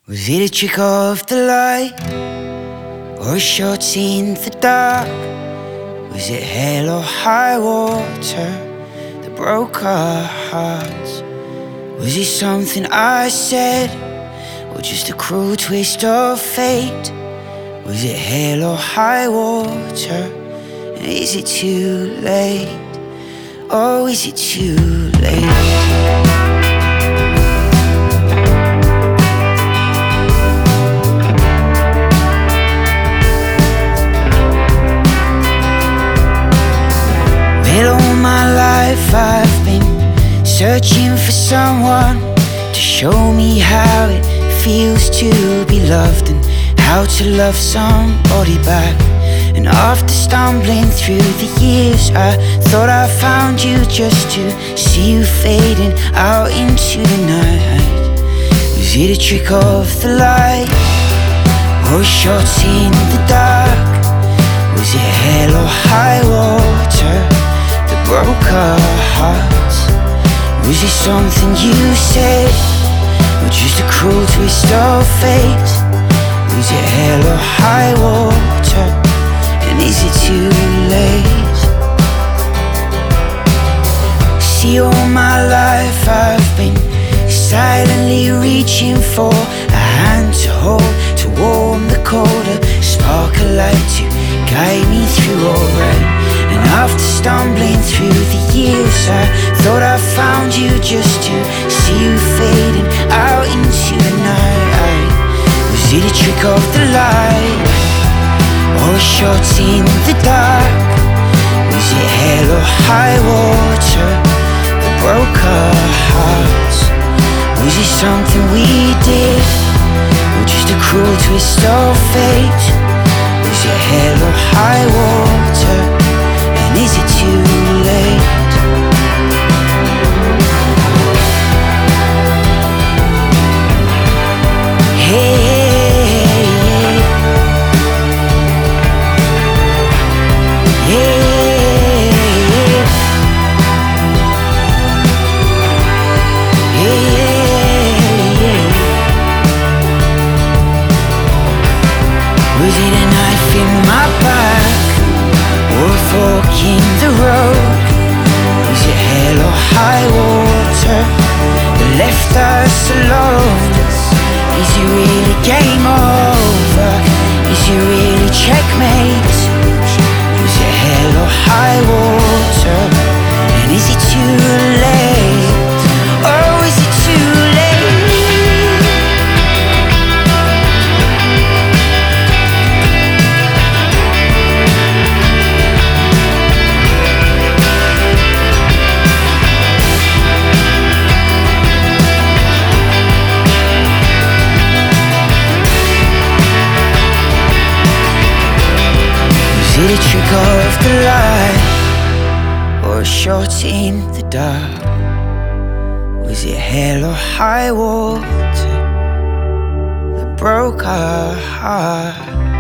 Was it a trick of the light, or a shot in the dark? Was it hell or high water that broke our hearts? Was it something I said, or just a cruel twist of fate? Was it hell or high water? And is it too late? Oh, is it too late? I've been searching for someone to show me how it feels to be loved and how to love somebody back. And after stumbling through the years, I thought I found you just to see you fading out into the night. Was it a trick of the light, or a shot in the dark? Was it hell or high water broke our hearts? Was it something you said, or just a cruel twist of fate? Was it hell or high water? And is it too late? See, all my life I've been silently reaching for a hand to hold, to warm the cold, a spark of light to guide me through all right. And after stumbling through the years, I thought I found you just to see you fading out into the night. Was it a trick of the light, or a shot in the dark? Was it hell or high water that broke our hearts? Was it something we did, or just a cruel twist of fate? Was it hell or high water? And is it too late? Hey, hey, hey, hey. Was it a knife in my back, or a fork in the road? Was it hell or high water that left us alone? Is it really game over? Is it really checkmate? Was it hell or high water? And is it too late? Oh, is it too late? Was it a trick of the light, or a shot in the dark? Was it hell or high water that broke our heart?